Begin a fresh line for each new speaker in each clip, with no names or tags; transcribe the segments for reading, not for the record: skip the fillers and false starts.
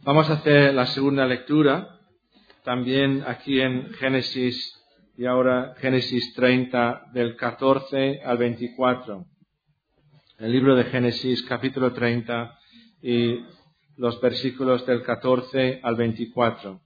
Vamos a hacer la segunda lectura, también aquí en Génesis, y ahora Génesis 30, del 14 al 24. El libro de Génesis, capítulo 30, y los versículos del 14 al 24.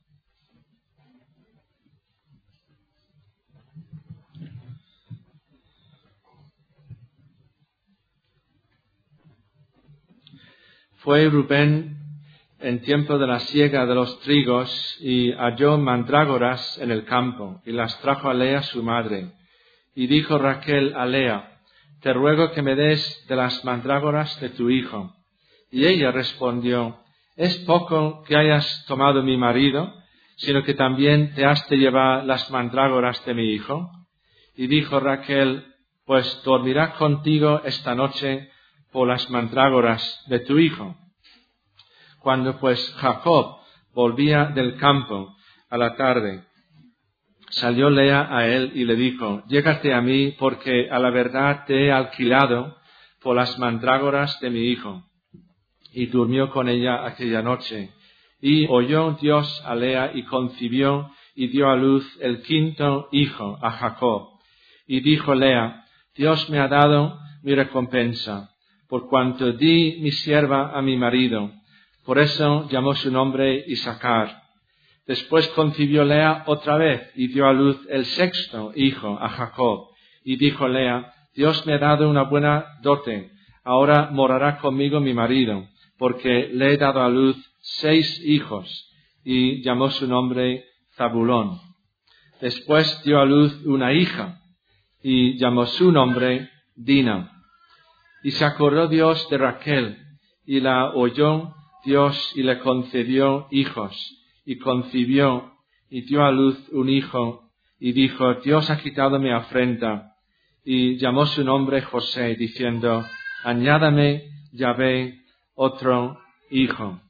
Fue Rubén en tiempo de la siega de los trigos y halló mandrágoras en el campo y las trajo a Lea su madre. Y dijo Raquel a Lea: te ruego que me des de las mandrágoras de tu hijo. Y ella respondió: ¿es poco que hayas tomado mi marido, sino que también te has de llevar las mandrágoras de mi hijo? Y dijo Raquel: pues dormirá contigo esta noche por las mandrágoras de tu hijo. Cuando pues Jacob volvía del campo a la tarde, salió Lea a él y le dijo: llégate a mí, porque a la verdad te he alquilado por las mandrágoras de mi hijo. Y durmió con ella aquella noche. Y oyó Dios a Lea y concibió y dio a luz el quinto hijo a Jacob. Y dijo Lea: Dios me ha dado mi recompensa, por cuanto di mi sierva a mi marido. Por eso llamó su nombre Isacar. Después concibió Lea otra vez y dio a luz el sexto hijo a Jacob. Y dijo Lea: Dios me ha dado una buena dote, ahora morará conmigo mi marido, porque le he dado a luz 6 hijos. Y llamó su nombre Zabulón. Después dio a luz una hija y llamó su nombre Dina. Y se acordó Dios de Raquel y la oyó Dios y le concedió hijos. Y concibió y dio a luz un hijo y dijo: Dios ha quitado mi afrenta. Y llamó su nombre José, diciendo: añádame Yahvé otro hijo.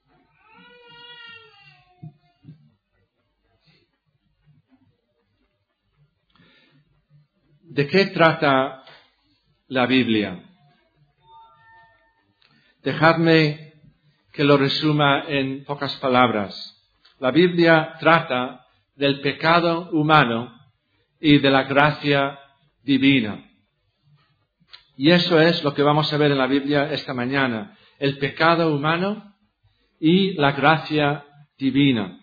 ¿De qué trata la Biblia? Dejadme que lo resuma en pocas palabras. La Biblia trata del pecado humano y de la gracia divina. Y eso es lo que vamos a ver en la Biblia esta mañana: el pecado humano y la gracia divina.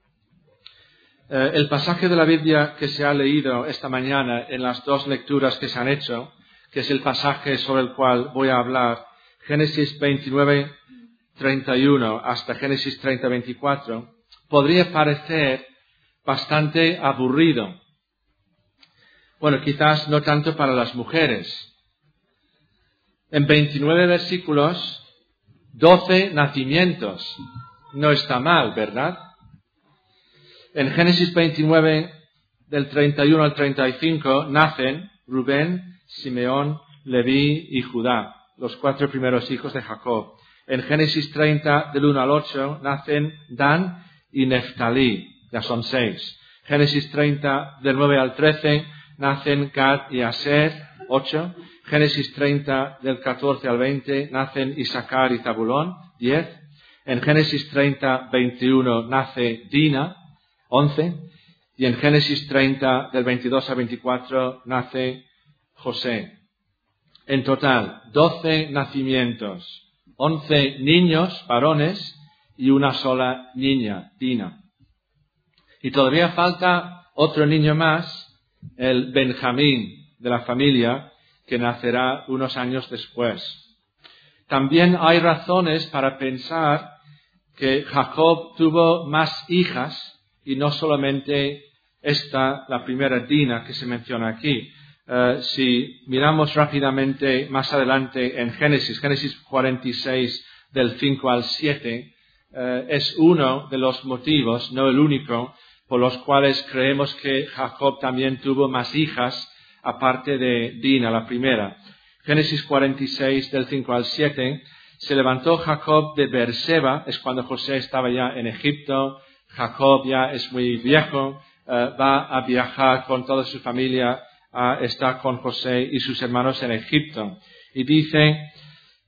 El pasaje de la Biblia que se ha leído esta mañana en las dos lecturas que se han hecho, que es el pasaje sobre el cual voy a hablar, Génesis 29, 31 hasta Génesis 30, 24, podría parecer bastante aburrido. Bueno, quizás no tanto para las mujeres. En 29 versículos, 12 nacimientos. No está mal, ¿verdad? En Génesis 29, del 31 al 35, nacen Rubén, Simeón, Leví y Judá, los 4 primeros hijos de Jacob. En Génesis 30, del 1 al 8, nacen Dan y Neftalí, ya son 6. Génesis 30, del 9 al 13, nacen Gad y Aser, 8. Génesis 30, del 14 al 20, nacen Isacar y Zabulón, 10. En Génesis 30, 21, nace Dina, 11. Y en Génesis 30, del 22 al 24, nace José. En total, 12 nacimientos, 11 niños varones y una sola niña, Dina. Y todavía falta otro niño más, el Benjamín de la familia, que nacerá unos años después. También hay razones para pensar que Jacob tuvo más hijas y no solamente esta, la primera Dina que se menciona aquí. Si miramos rápidamente más adelante en Génesis 46 del 5 al 7, es uno de los motivos, no el único, por los cuales creemos que Jacob también tuvo más hijas aparte de Dina, la primera. Génesis 46 del 5 al 7, se levantó Jacob de Beerseba, es cuando José estaba ya en Egipto. Jacob ya es muy viejo, va a viajar con toda su familia, está con José y sus hermanos en Egipto. Y dice: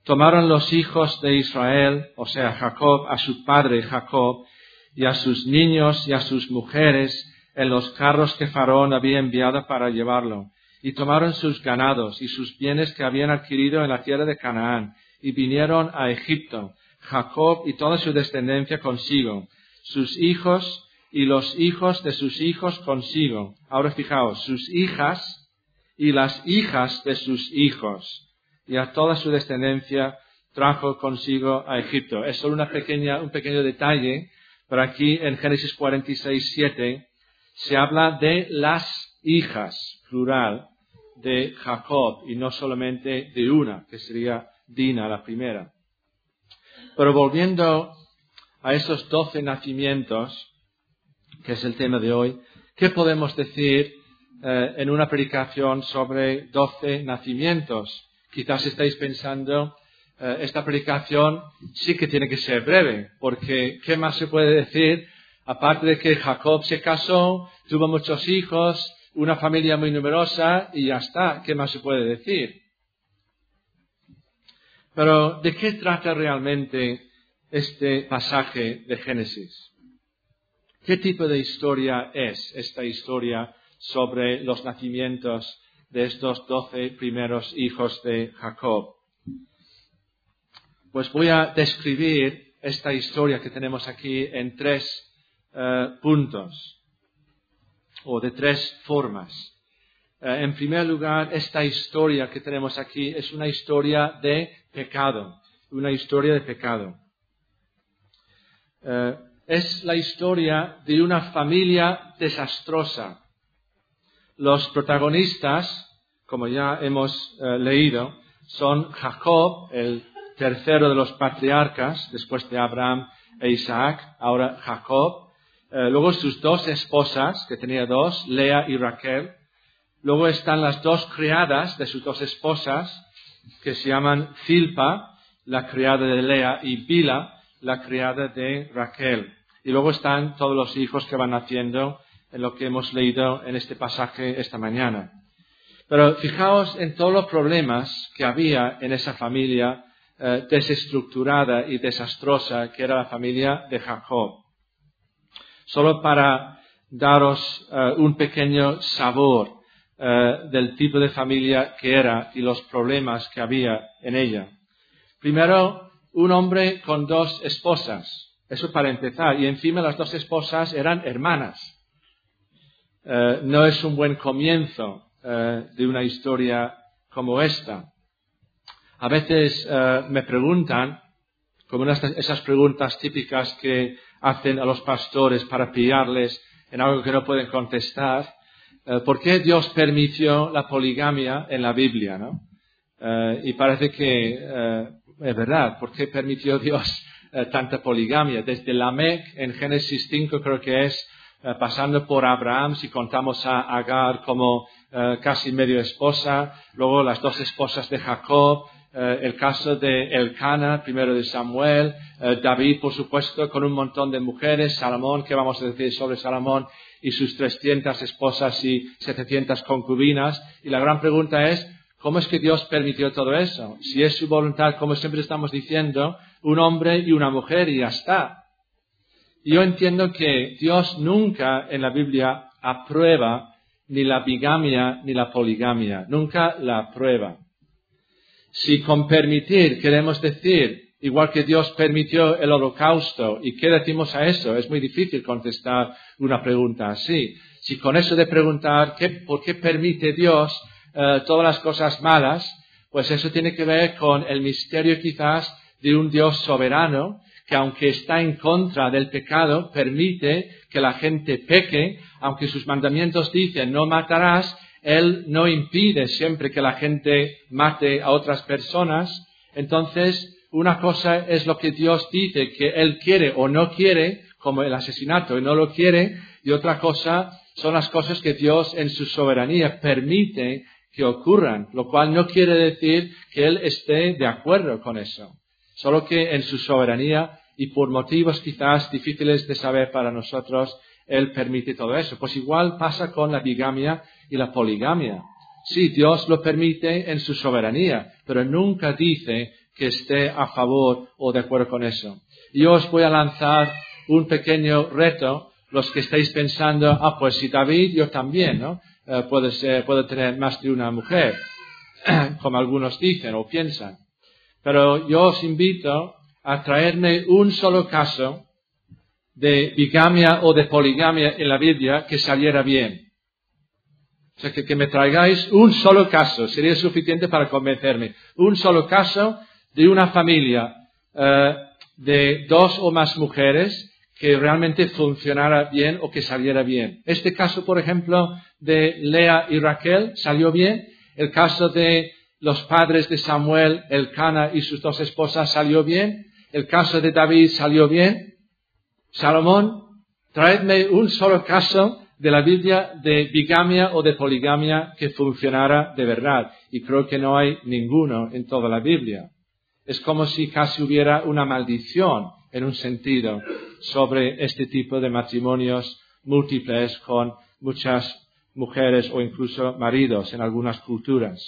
Tomaron los hijos de Israel, o sea, Jacob, a su padre Jacob, y a sus niños y a sus mujeres en los carros que Faraón había enviado para llevarlo. Y tomaron sus ganados y sus bienes que habían adquirido en la tierra de Canaán, y vinieron a Egipto, Jacob y toda su descendencia consigo, sus hijos y los hijos de sus hijos consigo. Ahora fijaos, sus hijas y las hijas de sus hijos, y a toda su descendencia trajo consigo a Egipto. Es solo un pequeño detalle, pero aquí en Génesis 46:7 se habla de las hijas, plural, de Jacob, y no solamente de una, que sería Dina, la primera. Pero volviendo a esos 12 nacimientos, que es el tema de hoy, ¿qué podemos decir en una predicación sobre 12 nacimientos? Quizás estáis pensando, esta predicación sí que tiene que ser breve, porque ¿qué más se puede decir? Aparte de que Jacob se casó, tuvo muchos hijos, una familia muy numerosa y ya está. ¿Qué más se puede decir? Pero, ¿de qué trata realmente este pasaje de Génesis? ¿Qué tipo de historia es esta historia sobre los nacimientos de estos 12 primeros hijos de Jacob? Pues voy a describir esta historia que tenemos aquí en 3 puntos, o de 3 formas. En primer lugar, esta historia que tenemos aquí es una historia de pecado, una historia de pecado. Es la historia de una familia desastrosa. Los protagonistas, como ya hemos leído, son Jacob, el tercero de los patriarcas, después de Abraham e Isaac, ahora Jacob. Luego sus 2 esposas, que tenía 2, Lea y Raquel. Luego están las 2 criadas de sus 2 esposas, que se llaman Zilpa, la criada de Lea, y Bila, la criada de Raquel. Y luego están todos los hijos que van naciendo en lo que hemos leído en este pasaje esta mañana. Pero fijaos en todos los problemas que había en esa familia desestructurada y desastrosa que era la familia de Jacob. Solo para daros un pequeño sabor del tipo de familia que era y los problemas que había en ella. Primero, un hombre con 2 esposas. Eso para empezar. Y encima las 2 esposas eran hermanas. No es un buen comienzo de una historia como esta. A veces me preguntan, como esas preguntas típicas que hacen a los pastores para pillarles en algo que no pueden contestar, ¿por qué Dios permitió la poligamia en la Biblia, ¿no? Y parece que es verdad, ¿por qué permitió Dios tanta poligamia? Desde Lamec en Génesis 5 creo que es, pasando por Abraham, si contamos a Agar como casi medio esposa, luego las 2 esposas de Jacob, el caso de Elcana, primero de Samuel, David, por supuesto, con un montón de mujeres, Salomón, ¿qué vamos a decir sobre Salomón y sus 300 esposas y 700 concubinas? Y la gran pregunta es, ¿cómo es que Dios permitió todo eso? Si es su voluntad, como siempre estamos diciendo, un hombre y una mujer y ya está. Yo entiendo que Dios nunca en la Biblia aprueba ni la bigamia ni la poligamia, nunca la aprueba. Si con permitir queremos decir, igual que Dios permitió el holocausto, ¿y qué decimos a eso? Es muy difícil contestar una pregunta así. Si con eso de preguntar ¿por qué permite Dios todas las cosas malas? Pues eso tiene que ver con el misterio quizás de un Dios soberano que aunque está en contra del pecado, permite que la gente peque, aunque sus mandamientos dicen no matarás. Él no impide siempre que la gente mate a otras personas. Entonces, una cosa es lo que Dios dice que Él quiere o no quiere, como el asesinato, y no lo quiere, y otra cosa son las cosas que Dios en su soberanía permite que ocurran, lo cual no quiere decir que Él esté de acuerdo con eso. Solo que en su soberanía y por motivos quizás difíciles de saber para nosotros, Él permite todo eso. Pues igual pasa con la bigamia y la poligamia. Sí, Dios lo permite en su soberanía, pero nunca dice que esté a favor o de acuerdo con eso. Y yo os voy a lanzar un pequeño reto, los que estáis pensando, pues si David, yo también, ¿no? Puedo tener más de una mujer, como algunos dicen o piensan. Pero yo os invito a traerme un solo caso de bigamia o de poligamia en la Biblia que saliera bien. O sea, que me traigáis un solo caso, sería suficiente para convencerme. Un solo caso de una familia de 2 o más mujeres que realmente funcionara bien o que saliera bien. Este caso, por ejemplo, de Lea y Raquel salió bien. El caso de los padres de Samuel, Elcana y sus 2 esposas salió bien. El caso de David salió bien. Salomón, traedme un solo caso de la Biblia de bigamia o de poligamia que funcionara de verdad. Y creo que no hay ninguno en toda la Biblia. Es como si casi hubiera una maldición, en un sentido, sobre este tipo de matrimonios múltiples con muchas mujeres o incluso maridos en algunas culturas.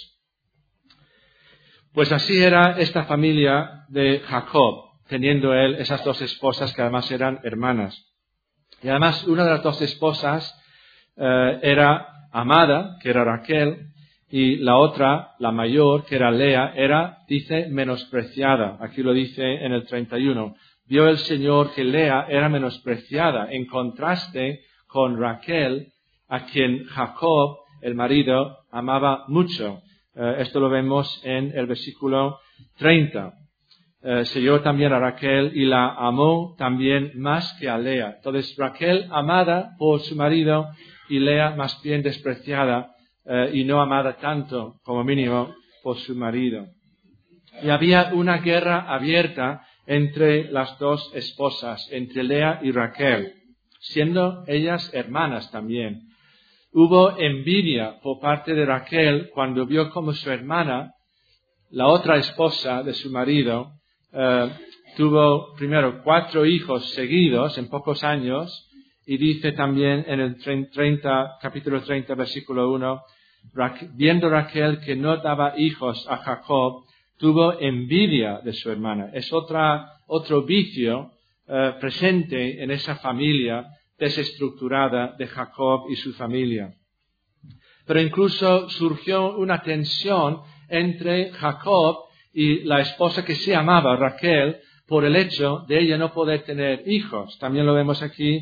Pues así era esta familia de Jacob, teniendo él esas 2 esposas que además eran hermanas. Y además una de las 2 esposas era amada, que era Raquel, y la otra, la mayor, que era Lea, dice, menospreciada. Aquí lo dice en el 31. Vio el Señor que Lea era menospreciada, en contraste con Raquel, a quien Jacob, el marido, amaba mucho. Esto lo vemos en el versículo 30. Se halló también a Raquel y la amó también más que a Lea. Entonces Raquel amada por su marido y Lea más bien despreciada y no amada tanto como mínimo por su marido. Y había una guerra abierta entre las 2 esposas, entre Lea y Raquel, siendo ellas hermanas también. Hubo envidia por parte de Raquel cuando vio como su hermana, la otra esposa de su marido, tuvo primero 4 hijos seguidos en pocos años, y dice también en el capítulo 30, versículo 1, viendo Raquel que no daba hijos a Jacob, tuvo envidia de su hermana. Es otro vicio presente en esa familia desestructurada de Jacob y su familia. Pero incluso surgió una tensión entre Jacob y la esposa que se llamaba Raquel por el hecho de ella no poder tener hijos. También lo vemos aquí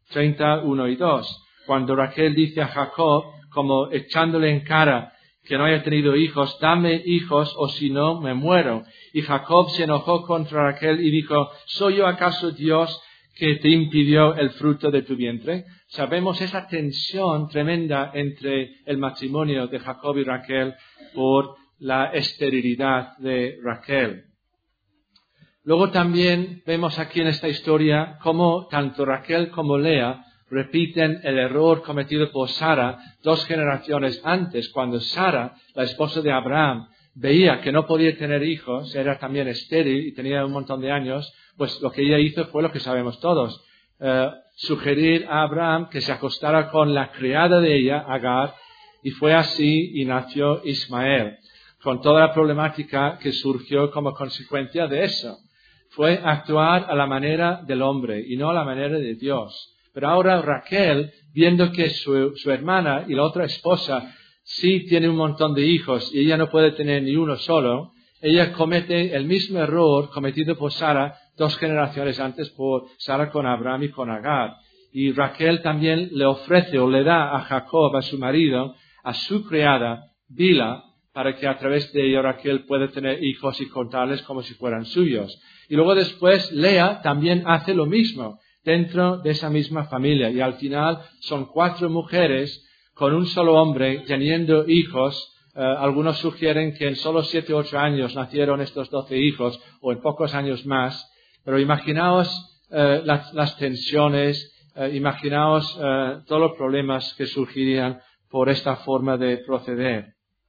31 y 2. Cuando Raquel dice a Jacob, como echándole en cara que no haya tenido hijos, dame hijos o si no me muero. Y Jacob se enojó contra Raquel y dijo, ¿soy yo acaso Dios que te impidió el fruto de tu vientre? Sabemos esa tensión tremenda entre el matrimonio de Jacob y Raquel por la esterilidad de Raquel. Luego también vemos aquí en esta historia cómo tanto Raquel como Lea repiten el error cometido por Sara 2 generaciones antes, cuando Sara, la esposa de Abraham, veía que no podía tener hijos, era también estéril y tenía un montón de años, pues lo que ella hizo fue lo que sabemos todos, sugerir a Abraham que se acostara con la criada de ella, Agar, y fue así y nació Ismael, con toda la problemática que surgió como consecuencia de eso. Fue actuar a la manera del hombre y no a la manera de Dios. Pero ahora Raquel, viendo que su hermana y la otra esposa sí tiene un montón de hijos y ella no puede tener ni uno solo, ella comete el mismo error cometido por Sara 2 generaciones antes, por Sara con Abraham y con Agar. Y Raquel también le ofrece o le da a Jacob, a su marido, a su criada, Bila, para que a través de ella Raquel pueda tener hijos y contarles como si fueran suyos. Y luego después Lea también hace lo mismo dentro de esa misma familia. Y al final son 4 mujeres con un solo hombre teniendo hijos. Algunos sugieren que en solo 7 o 8 años nacieron estos 12 hijos, o en pocos años más. Pero imaginaos las tensiones, imaginaos todos los problemas que surgirían por esta forma de proceder.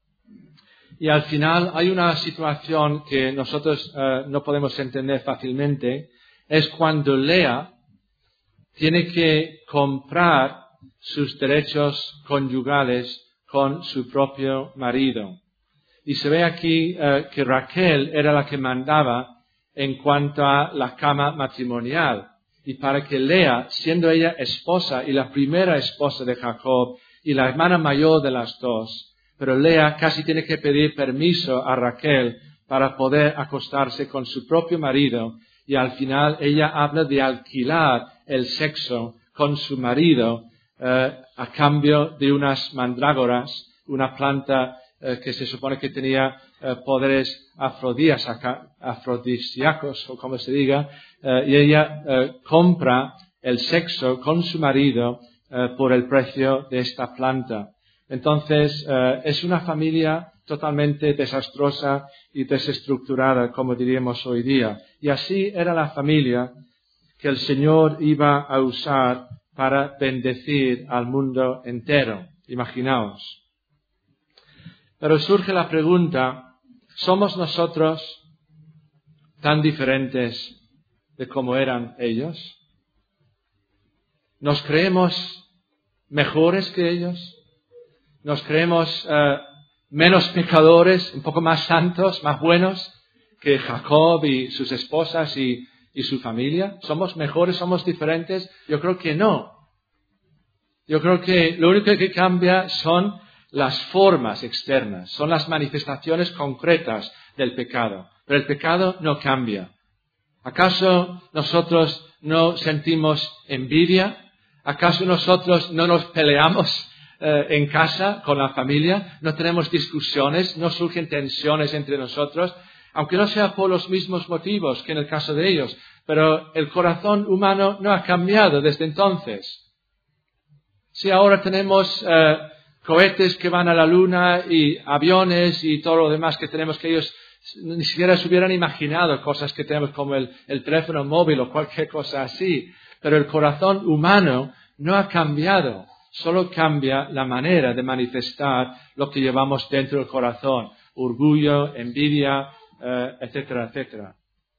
Y al final hay una situación que nosotros no podemos entender fácilmente, es cuando Lea tiene que comprar sus derechos conyugales con su propio marido. Y se ve aquí que Raquel era la que mandaba en cuanto a la cama matrimonial. Y para que Lea, siendo ella esposa y la primera esposa de Jacob y la hermana mayor de las dos, pero Lea casi tiene que pedir permiso a Raquel para poder acostarse con su propio marido, y al final ella habla de alquilar el sexo con su marido a cambio de unas mandrágoras, una planta que se supone que tenía poderes afrodisíacos, o como se diga, y ella compra el sexo con su marido por el precio de esta planta. Entonces, es una familia totalmente desastrosa y desestructurada, como diríamos hoy día. Y así era la familia que el Señor iba a usar para bendecir al mundo entero. Imaginaos. Pero surge la pregunta, ¿somos nosotros tan diferentes de cómo eran ellos? ¿Nos creemos mejores que ellos? ¿Nos creemos menos pecadores, un poco más santos, más buenos que Jacob y sus esposas y su familia? ¿Somos mejores, somos diferentes? Yo creo que no. Yo creo que lo único que cambia son las formas externas, son las manifestaciones concretas del pecado. Pero el pecado no cambia. ¿Acaso nosotros no sentimos envidia? ¿Acaso nosotros no nos peleamos en casa con la familia? ¿No tenemos discusiones? ¿No surgen tensiones entre nosotros? Aunque no sea por los mismos motivos que en el caso de ellos. Pero el corazón humano no ha cambiado desde entonces. Si ahora tenemos cohetes que van a la luna y aviones y todo lo demás que tenemos, que ellos ni siquiera se hubieran imaginado cosas que tenemos como el teléfono móvil o cualquier cosa así. Pero el corazón humano no ha cambiado. Solo cambia la manera de manifestar lo que llevamos dentro del corazón. Orgullo, envidia, etcétera, etcétera.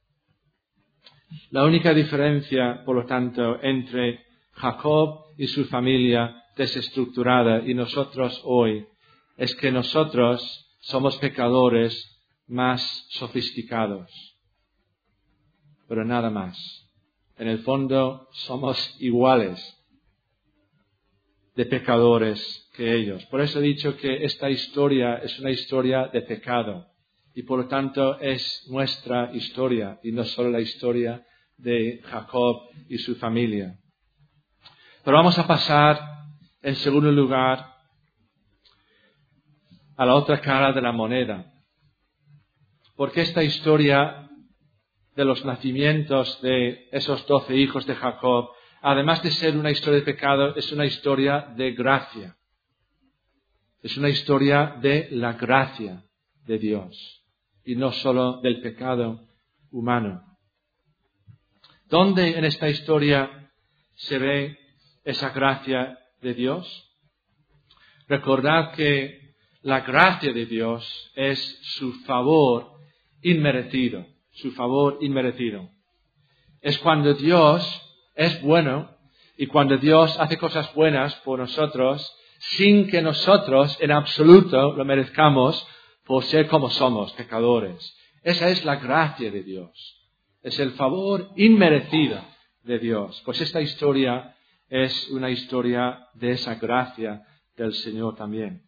La única diferencia, por lo tanto, entre Jacob y su familia desestructurada y nosotros hoy, es que nosotros somos pecadores más sofisticados. Pero nada más. En el fondo somos iguales de pecadores que ellos. Por eso he dicho que esta historia es una historia de pecado. Y por lo tanto es nuestra historia y no solo la historia de Jacob y su familia. Pero vamos a pasar, en segundo lugar, a la otra cara de la moneda. Porque esta historia de los nacimientos de esos 12 hijos de Jacob, además de ser una historia de pecado, es una historia de gracia. Es una historia de la gracia de Dios y no solo del pecado humano. ¿Dónde en esta historia se ve esa gracia de Dios? Recordad que la gracia de Dios es su favor inmerecido, su favor inmerecido. Es cuando Dios es bueno y cuando Dios hace cosas buenas por nosotros sin que nosotros en absoluto lo merezcamos por ser como somos, pecadores. Esa es la gracia de Dios. Es el favor inmerecido de Dios. Pues esta historia es una historia de esa gracia del Señor también.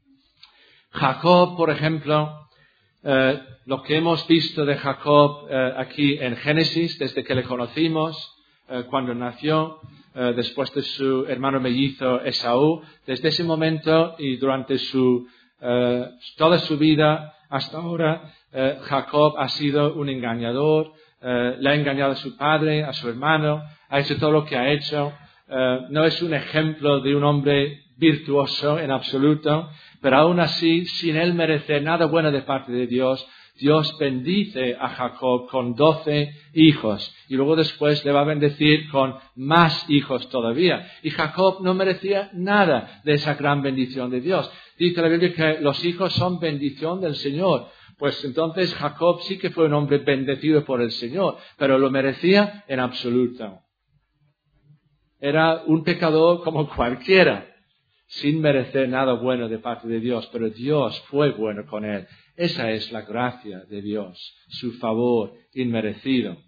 Jacob, por ejemplo, lo que hemos visto de Jacob aquí en Génesis, desde que le conocimos, cuando nació, después de su hermano mellizo Esaú, desde ese momento y durante toda su vida hasta ahora, Jacob ha sido un engañador, le ha engañado a su padre, a su hermano, ha hecho todo lo que ha hecho. No es un ejemplo de un hombre virtuoso en absoluto, pero aún así, sin él merecer nada bueno de parte de Dios, Dios bendice a Jacob con 12 hijos y luego después le va a bendecir con más hijos todavía. Y Jacob no merecía nada de esa gran bendición de Dios. Dice la Biblia que los hijos son bendición del Señor. Pues entonces Jacob sí que fue un hombre bendecido por el Señor, pero lo merecía en absoluto. Era un pecador como cualquiera, sin merecer nada bueno de parte de Dios, pero Dios fue bueno con él Esa es la gracia de Dios, su favor inmerecido.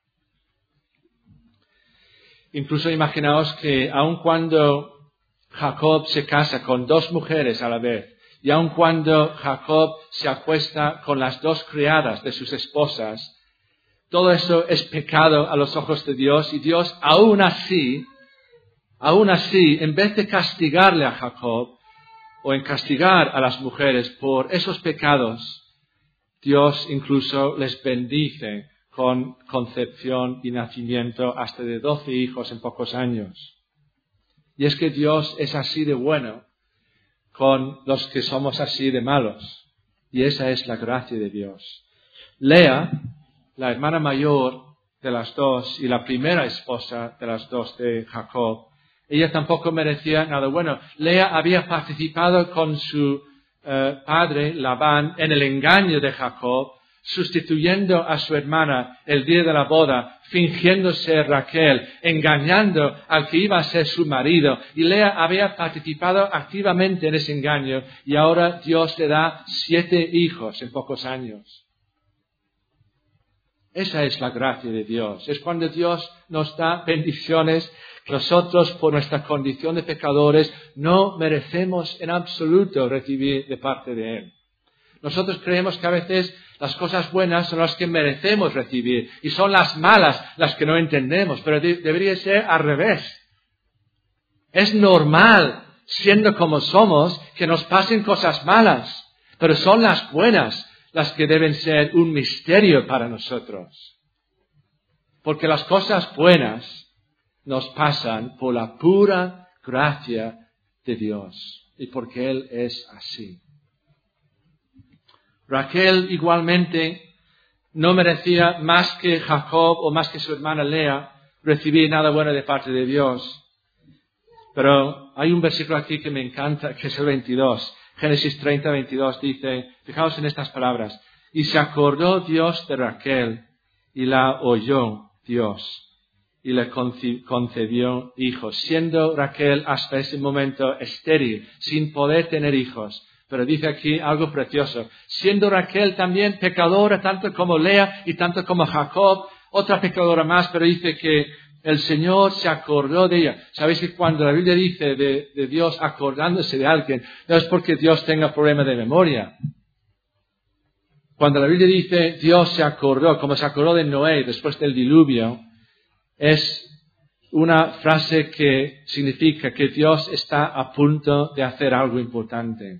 Incluso imaginaos que aun cuando Jacob se casa con 2 mujeres a la vez, y aun cuando Jacob se acuesta con las 2 criadas de sus esposas, todo eso es pecado a los ojos de Dios, y Dios aún así, en vez de castigarle a Jacob, o en castigar a las mujeres por esos pecados, Dios incluso les bendice con concepción y nacimiento hasta de 12 hijos en pocos años. Y es que Dios es así de bueno con los que somos así de malos. Y esa es la gracia de Dios. Lea, la hermana mayor de las 2 y la primera esposa de las 2 de Jacob, ella tampoco merecía nada bueno. Lea había participado con su padre Labán en el engaño de Jacob, sustituyendo a su hermana el día de la boda, fingiendo ser Raquel, engañando al que iba a ser su marido. Y Lea había participado activamente en ese engaño, y ahora Dios le da 7 hijos en pocos años. Esa es la gracia de Dios. Es cuando Dios nos da bendiciones que nosotros, por nuestra condición de pecadores, no merecemos en absoluto recibir de parte de Él. Nosotros creemos que a veces las cosas buenas son las que merecemos recibir y son las malas las que no entendemos, pero debería ser al revés. Es normal, siendo como somos, que nos pasen cosas malas, pero son las buenas las que deben ser un misterio para nosotros. Porque las cosas buenas nos pasan por la pura gracia de Dios y porque Él es así. Raquel igualmente no merecía más que Jacob o más que su hermana Lea recibir nada bueno de parte de Dios. Pero hay un versículo aquí que me encanta, que es el 22. Génesis 30, 22 dice, fijaos en estas palabras, y se acordó Dios de Raquel y la oyó Dios y le concedió hijos, siendo Raquel hasta ese momento estéril, sin poder tener hijos. Pero dice aquí algo precioso, siendo Raquel también pecadora, tanto como Lea y tanto como Jacob, otra pecadora más, pero dice que el Señor se acordó de ella. Sabéis que cuando la Biblia dice de Dios acordándose de alguien, no es porque Dios tenga problema de memoria. Cuando la Biblia dice Dios se acordó, como se acordó de Noé después del diluvio, es una frase que significa que Dios está a punto de hacer algo importante.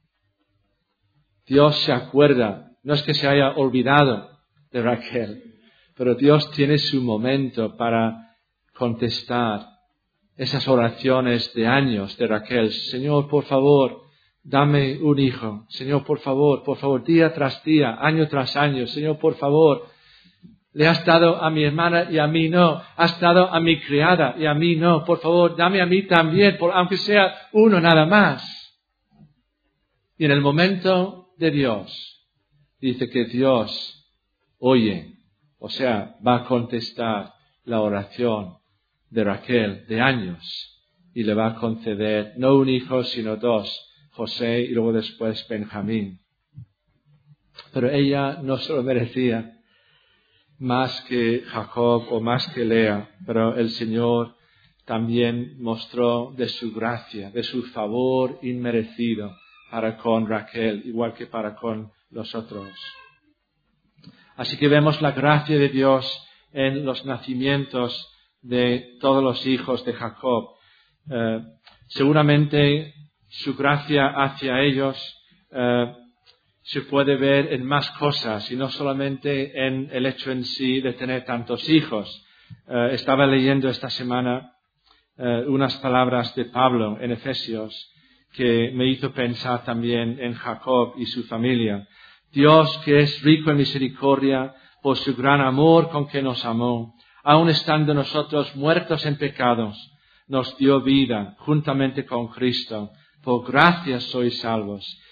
Dios se acuerda, no es que se haya olvidado de Raquel, pero Dios tiene su momento para contestar esas oraciones de años de Raquel. Señor, por favor, dame un hijo. Señor, por favor, día tras día, año tras año. Señor, por favor, le has dado a mi hermana y a mí no. Has dado a mi criada y a mí no. Por favor, dame a mí también, aunque sea uno nada más. Y en el momento de Dios, dice que Dios oye, o sea, va a contestar la oración de Raquel de años y le va a conceder no un hijo sino 2, José y luego después Benjamín. Pero ella no se lo merecía más que Jacob o más que Lea, pero el Señor también mostró de su gracia, de su favor inmerecido para con Raquel, igual que para con los otros. Así que vemos la gracia de Dios en los nacimientos de todos los hijos de Jacob. Seguramente su gracia hacia ellos se puede ver en más cosas y no solamente en el hecho en sí de tener tantos hijos. Estaba leyendo esta semana unas palabras de Pablo en Efesios que me hizo pensar también en Jacob y su familia. Dios, que es rico en misericordia, por su gran amor con que nos amó, aun estando nosotros muertos en pecados, nos dio vida juntamente con Cristo. Por gracia sois salvos.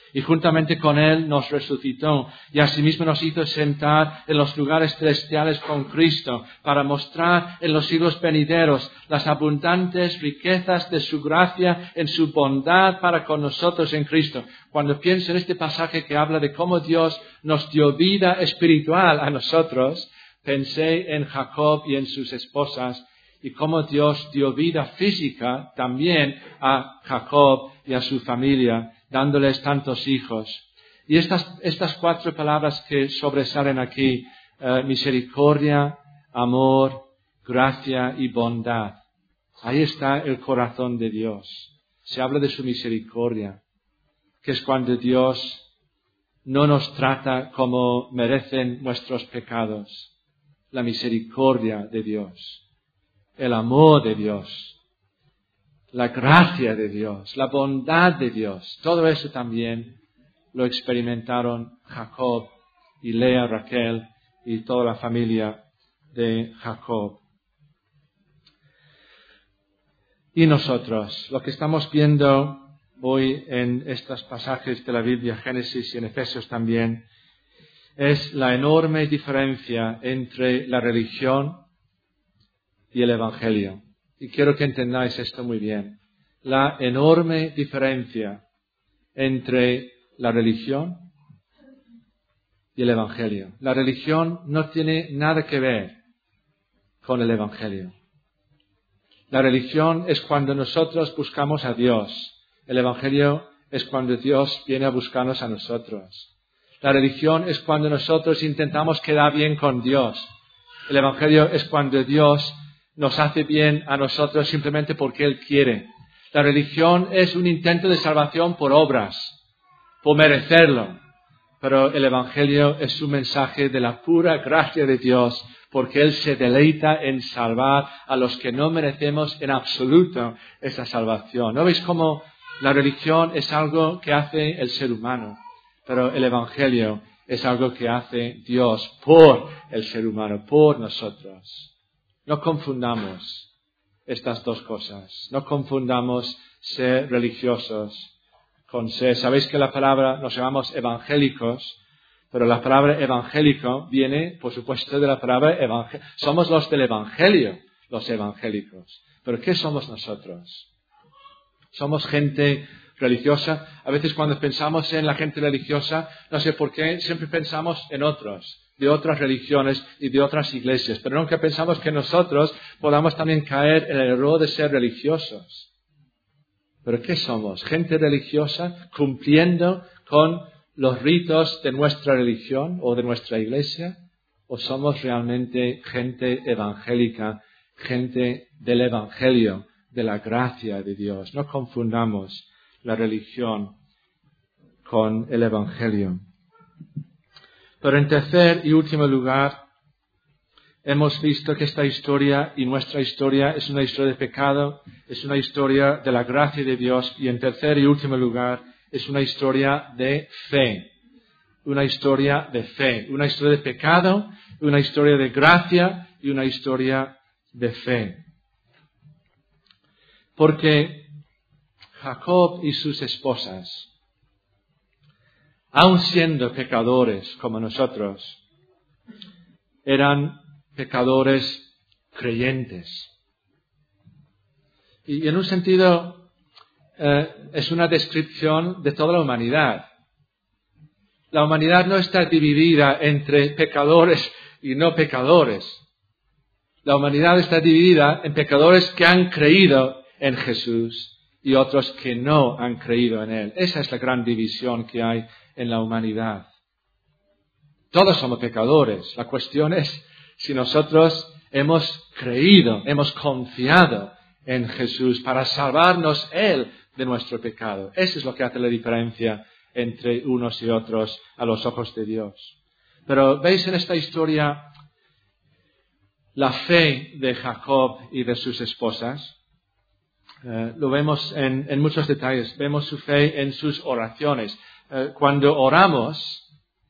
y juntamente con Él nos resucitó y asimismo nos hizo sentar en los lugares celestiales con Cristo para mostrar en los siglos venideros las abundantes riquezas de su gracia en su bondad para con nosotros en Cristo. Cuando pienso en este pasaje que habla de cómo Dios nos dio vida espiritual a nosotros, pensé en Jacob y en sus esposas y cómo Dios dio vida física también a Jacob y a su familia, dándoles tantos hijos. Y estas 4 palabras que sobresalen aquí, misericordia, amor, gracia y bondad. Ahí está el corazón de Dios. Se habla de su misericordia, que es cuando Dios no nos trata como merecen nuestros pecados. La misericordia de Dios, el amor de Dios, la gracia de Dios, la bondad de Dios. Todo eso también lo experimentaron Jacob y Lea, Raquel y toda la familia de Jacob. Y nosotros, lo que estamos viendo hoy en estos pasajes de la Biblia, Génesis y en Efesios también, es la enorme diferencia entre la religión y el Evangelio. Y quiero que entendáis esto muy bien. La enorme diferencia entre la religión y el Evangelio. La religión no tiene nada que ver con el Evangelio. La religión es cuando nosotros buscamos a Dios. El Evangelio es cuando Dios viene a buscarnos a nosotros. La religión es cuando nosotros intentamos quedar bien con Dios. El Evangelio es cuando Dios nos hace bien a nosotros simplemente porque Él quiere. La religión es un intento de salvación por obras, por merecerlo. Pero el Evangelio es un mensaje de la pura gracia de Dios, porque Él se deleita en salvar a los que no merecemos en absoluto esa salvación. ¿No veis cómo la religión es algo que hace el ser humano? Pero el Evangelio es algo que hace Dios por el ser humano, por nosotros. No confundamos estas dos cosas. No confundamos ser religiosos con ser. Sabéis que la palabra, nos llamamos evangélicos, pero la palabra evangélico viene, por supuesto, de la palabra evangelio. Somos los del Evangelio, los evangélicos. ¿Pero qué somos nosotros? Somos gente religiosa. A veces cuando pensamos en la gente religiosa, no sé por qué, siempre pensamos en otros, de otras religiones y de otras iglesias, pero nunca pensamos que nosotros podamos también caer en el error de ser religiosos. ¿Pero qué somos? ¿Gente religiosa cumpliendo con los ritos de nuestra religión o de nuestra iglesia? ¿O somos realmente gente evangélica, gente del Evangelio, de la gracia de Dios? No confundamos la religión con el Evangelio. Pero en tercer y último lugar, hemos visto que esta historia y nuestra historia es una historia de pecado, es una historia de la gracia de Dios y en tercer y último lugar es una historia de fe. Una historia de fe, una historia de pecado, una historia de gracia y una historia de fe. Porque Jacob y sus esposas, aun siendo pecadores como nosotros, eran pecadores creyentes. Y en un sentido es una descripción de toda la humanidad. La humanidad no está dividida entre pecadores y no pecadores. La humanidad está dividida en pecadores que han creído en Jesús y otros que no han creído en Él. Esa es la gran división que hay en la humanidad. Todos somos pecadores. La cuestión es si nosotros hemos creído, hemos confiado en Jesús para salvarnos Él de nuestro pecado. Eso es lo que hace la diferencia entre unos y otros a los ojos de Dios. Pero veis en esta historia la fe de Jacob y de sus esposas. Lo vemos en muchos detalles. Vemos su fe en sus oraciones. Cuando oramos,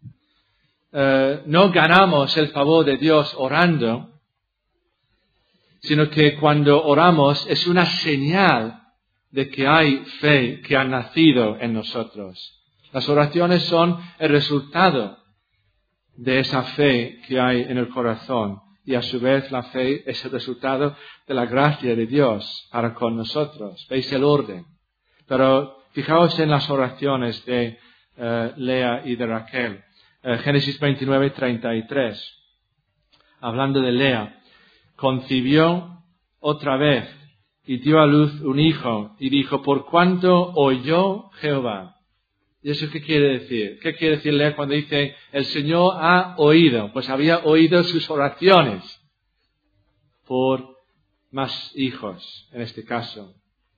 no ganamos el favor de Dios orando, sino que cuando oramos es una señal de que hay fe que ha nacido en nosotros. Las oraciones son el resultado de esa fe que hay en el corazón. Y a su vez la fe es el resultado de la gracia de Dios para con nosotros. ¿Veis el orden? Pero fijaos en las oraciones de Lea y de Raquel. Génesis 29, 33. Hablando de Lea, concibió otra vez y dio a luz un hijo y dijo, por cuanto oyó Jehová. ¿Y eso qué quiere decir? ¿Qué quiere decir Lea cuando dice, el Señor ha oído? Pues había oído sus oraciones por más hijos, en este caso.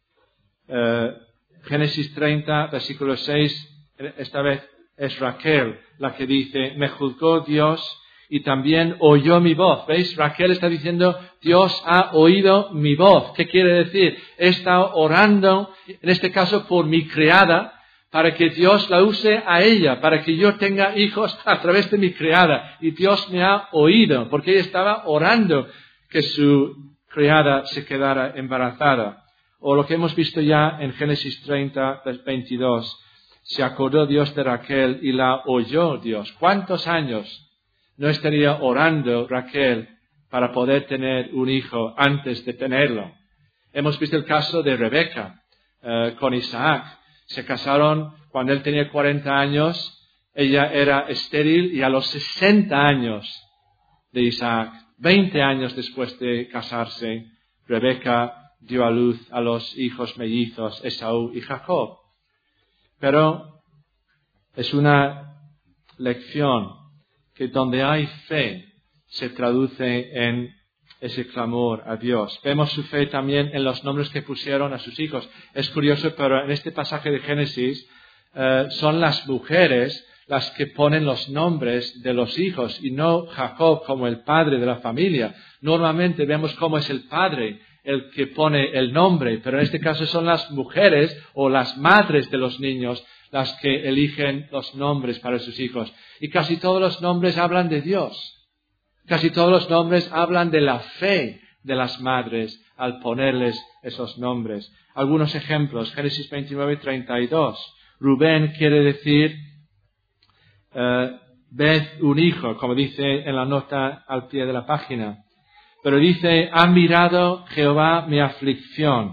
Génesis 30, versículo 6, esta vez es Raquel la que dice, me juzgó Dios y también oyó mi voz. ¿Veis? Raquel está diciendo, Dios ha oído mi voz. ¿Qué quiere decir? He estado orando, en este caso por mi criada, para que Dios la use a ella, para que yo tenga hijos a través de mi criada. Y Dios me ha oído, porque ella estaba orando que su criada se quedara embarazada. O lo que hemos visto ya en Génesis 30, 22. Se acordó Dios de Raquel y la oyó Dios. ¿Cuántos años no estaría orando Raquel para poder tener un hijo antes de tenerlo? Hemos visto el caso de Rebeca con Isaac. Se casaron cuando él tenía 40 años, ella era estéril y a los 60 años de Isaac, 20 años después de casarse, Rebeca dio a luz a los hijos mellizos Esaú y Jacob. Pero es una lección que donde hay fe se traduce en ese clamor a Dios. Vemos su fe también en los nombres que pusieron a sus hijos. Es curioso, pero en este pasaje de Génesis son las mujeres las que ponen los nombres de los hijos y no Jacob como el padre de la familia. Normalmente vemos cómo es el padre el que pone el nombre, pero en este caso son las mujeres o las madres de los niños las que eligen los nombres para sus hijos. Y casi todos los nombres hablan de Dios. Casi todos los nombres hablan de la fe de las madres al ponerles esos nombres. Algunos ejemplos, Génesis 29, 32. Rubén quiere decir, ved un hijo, como dice en la nota al pie de la página. Pero dice, ha mirado Jehová mi aflicción.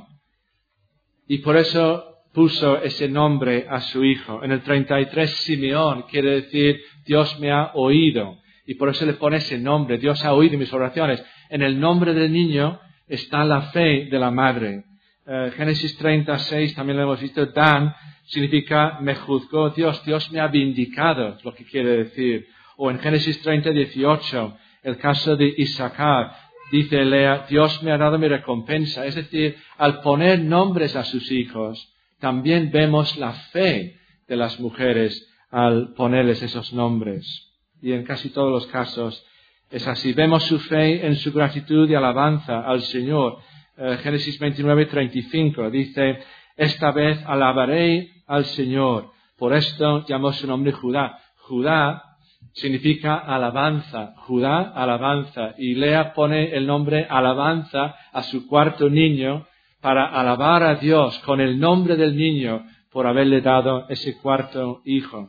Y por eso puso ese nombre a su hijo. En el 33, Simeón quiere decir, Dios me ha oído. Y por eso le pone ese nombre, Dios ha oído mis oraciones. En el nombre del niño está la fe de la madre. Génesis 36, también lo hemos visto, Dan significa me juzgó Dios, Dios me ha vindicado, es lo que quiere decir. O en Génesis 30, 18, el caso de Isaacar, dice Lea, Dios me ha dado mi recompensa. Es decir, al poner nombres a sus hijos, también vemos la fe de las mujeres al ponerles esos nombres. Y en casi todos los casos es así. Vemos su fe en su gratitud y alabanza al Señor. Génesis 29, 35 dice, esta vez alabaré al Señor. Por esto llamó su nombre Judá. Judá significa alabanza. Judá, alabanza. Y Lea pone el nombre alabanza a su cuarto niño para alabar a Dios con el nombre del niño por haberle dado ese cuarto hijo.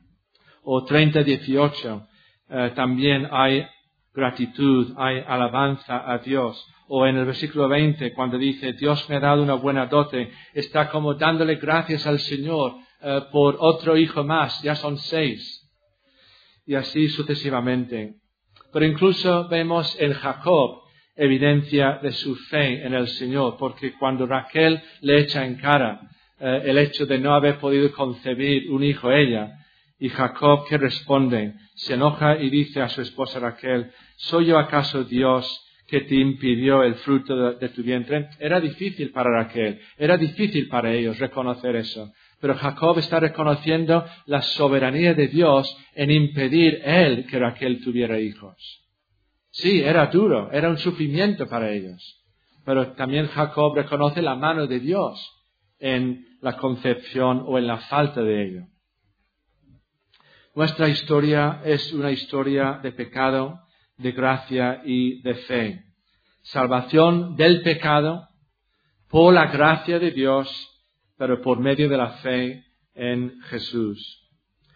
O 30, 18, también hay gratitud, hay alabanza a Dios. O en el versículo 20, cuando dice, Dios me ha dado una buena dote, está como dándole gracias al Señor por otro hijo más, ya son 6. Y así sucesivamente. Pero incluso vemos en Jacob evidencia de su fe en el Señor, porque cuando Raquel le echa en cara el hecho de no haber podido concebir un hijo ella, y Jacob, que responde, se enoja y dice a su esposa Raquel, ¿soy yo acaso Dios que te impidió el fruto de tu vientre? Era difícil para Raquel, era difícil para ellos reconocer eso. Pero Jacob está reconociendo la soberanía de Dios en impedir él que Raquel tuviera hijos. Sí, era duro, era un sufrimiento para ellos. Pero también Jacob reconoce la mano de Dios en la concepción o en la falta de ello. Nuestra historia es una historia de pecado, de gracia y de fe. Salvación del pecado por la gracia de Dios, pero por medio de la fe en Jesús.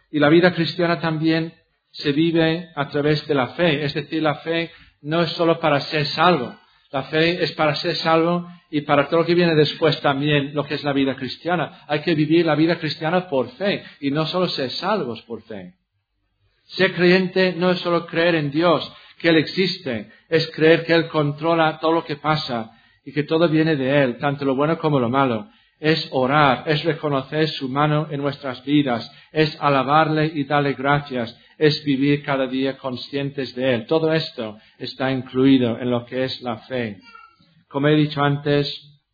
Y la vida cristiana también se vive a través de la fe. Es decir, la fe no es solo para ser salvo. La fe es para ser salvo y para todo lo que viene después también lo que es la vida cristiana. Hay que vivir la vida cristiana por fe y no solo ser salvos por fe. Ser creyente no es solo creer en Dios, que Él existe, es creer que Él controla todo lo que pasa y que todo viene de Él, tanto lo bueno como lo malo. Es orar, es reconocer su mano en nuestras vidas, es alabarle y darle gracias, es vivir cada día conscientes de Él. Todo esto está incluido en lo que es la fe. Como he dicho antes,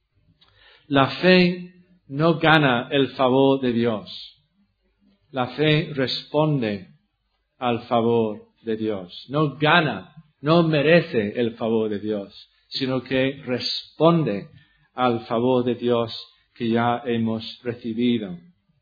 la fe no gana el favor de Dios. La fe responde al favor de Dios. No gana, no merece el favor de Dios, sino que responde al favor de Dios que ya hemos recibido.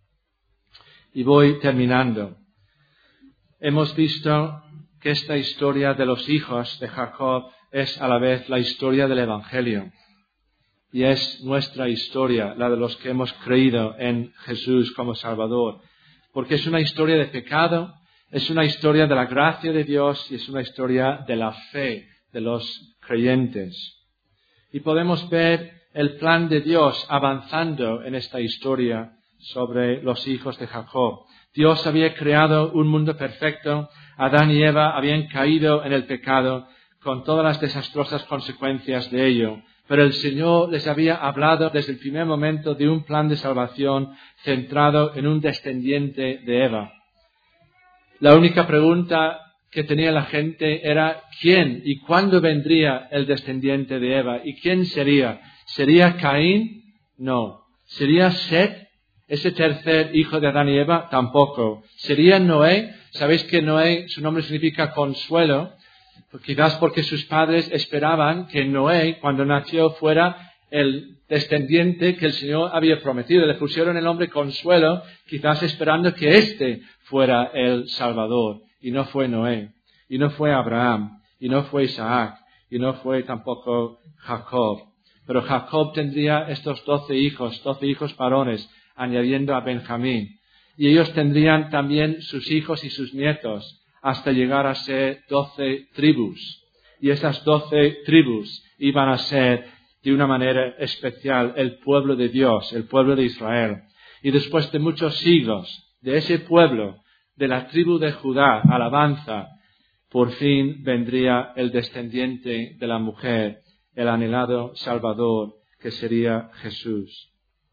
Y voy terminando. Hemos visto que esta historia de los hijos de Jacob es a la vez la historia del Evangelio. Y es nuestra historia, la de los que hemos creído en Jesús como Salvador. Porque es una historia de pecado, es una historia de la gracia de Dios y es una historia de la fe de los creyentes. Y podemos ver el plan de Dios avanzando en esta historia sobre los hijos de Jacob. Dios había creado un mundo perfecto, Adán y Eva habían caído en el pecado con todas las desastrosas consecuencias de ello. Pero el Señor les había hablado desde el primer momento de un plan de salvación centrado en un descendiente de Eva. La única pregunta que tenía la gente era ¿quién y cuándo vendría el descendiente de Eva? ¿Y quién sería? ¿Sería Caín? No. ¿Sería Set, ese tercer hijo de Adán y Eva? Tampoco. ¿Sería Noé? ¿Sabéis que Noé, su nombre significa consuelo? Quizás porque sus padres esperaban que Noé, cuando nació, fuera el descendiente que el Señor había prometido. Le pusieron el nombre Consuelo, quizás esperando que éste fuera el Salvador. Y no fue Noé, y no fue Abraham, y no fue Isaac, y no fue tampoco Jacob. Pero Jacob tendría estos 12 hijos varones, añadiendo a Benjamín. Y ellos tendrían también sus hijos y sus nietos, hasta llegar a ser 12 tribus. Y esas 12 tribus iban a ser, de una manera especial, el pueblo de Dios, el pueblo de Israel. Y después de muchos siglos, de ese pueblo, de la tribu de Judá, alabanza, por fin vendría el descendiente de la mujer, el anhelado Salvador, que sería Jesús.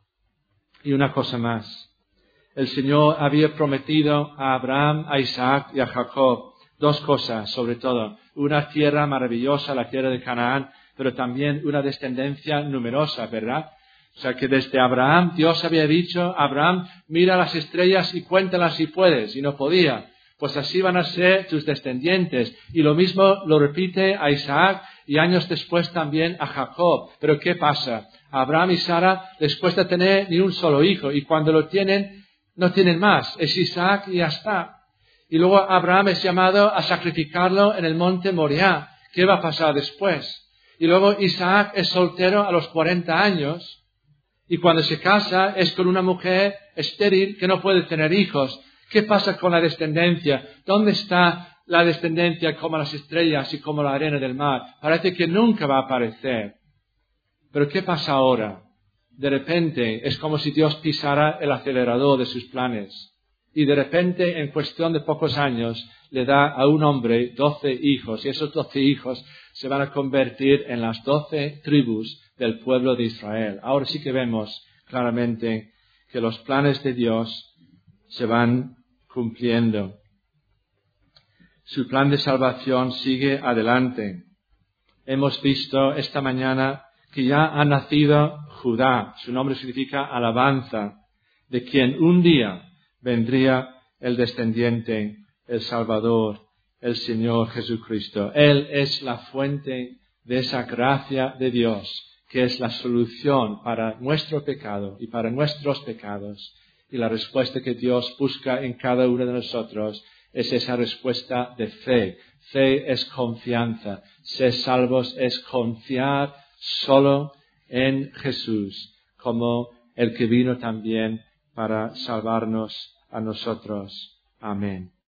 Y una cosa más. El Señor había prometido a Abraham, a Isaac y a Jacob 2 cosas, sobre todo. Una tierra maravillosa, la tierra de Canaán, pero también una descendencia numerosa, ¿verdad? O sea que desde Abraham, Dios había dicho, Abraham, mira las estrellas y cuéntalas si puedes, y no podía. Pues así van a ser tus descendientes. Y lo mismo lo repite a Isaac y años después también a Jacob. Pero ¿qué pasa? A Abraham y Sara les cuesta tener ni un solo hijo, y cuando lo tienen, no tienen más. Es Isaac y ya está. Y luego Abraham es llamado a sacrificarlo en el monte Moriah. ¿Qué va a pasar después? Y luego Isaac es soltero a los 40 años. Y cuando se casa es con una mujer estéril que no puede tener hijos. ¿Qué pasa con la descendencia? ¿Dónde está la descendencia como las estrellas y como la arena del mar? Parece que nunca va a aparecer. Pero ¿qué pasa ahora? De repente es como si Dios pisara el acelerador de sus planes. Y de repente, en cuestión de pocos años, le da a un hombre 12 hijos. Y esos 12 hijos se van a convertir en las 12 tribus del pueblo de Israel. Ahora sí que vemos claramente que los planes de Dios se van cumpliendo. Su plan de salvación sigue adelante. Hemos visto esta mañana que ya ha nacido Judá, su nombre significa alabanza, de quien un día vendría el descendiente, el Salvador, el Señor Jesucristo. Él es la fuente de esa gracia de Dios, que es la solución para nuestro pecado y para nuestros pecados. Y la respuesta que Dios busca en cada uno de nosotros es esa respuesta de fe. Fe es confianza. Ser salvos es confiar solo en Jesús, como el que vino también para salvarnos a nosotros. Amén.